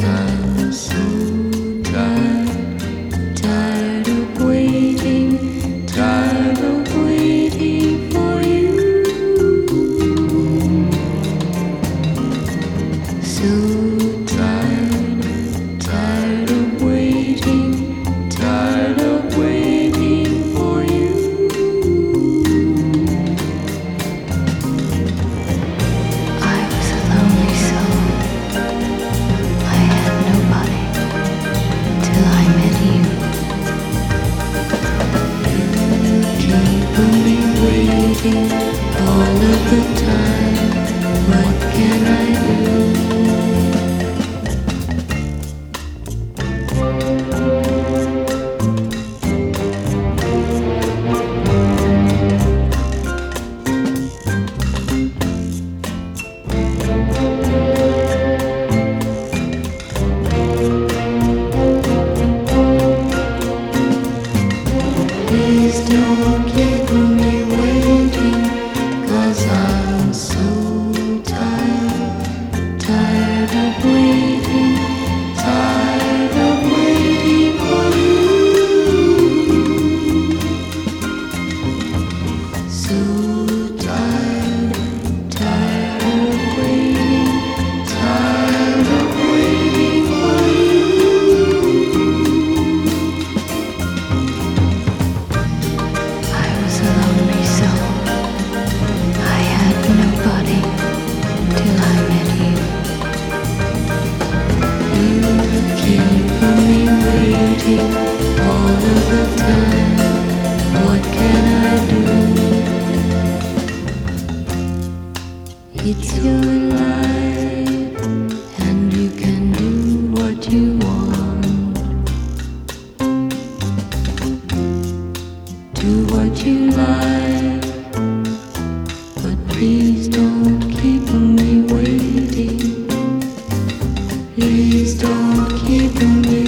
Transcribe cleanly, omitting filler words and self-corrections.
I'm so tired, tired of waiting, tired of waiting for you. So tired, tired of waiting, tired of waiting for you. I was a lonely soul. I had nobody till I met you. You keep me waiting all of the time. What can I do? Please don't keep me waiting, 'cause I'm so tired, tired of waiting, tired of waiting for you. So tired, tired of waiting, tired of waiting for you. I was a lonely soul. I had nobody till I met you. You keep me waiting all of the time. What can I do? It's your life, and you can do what you want. Do what you like, but please don't keep me waiting. Please don't keep me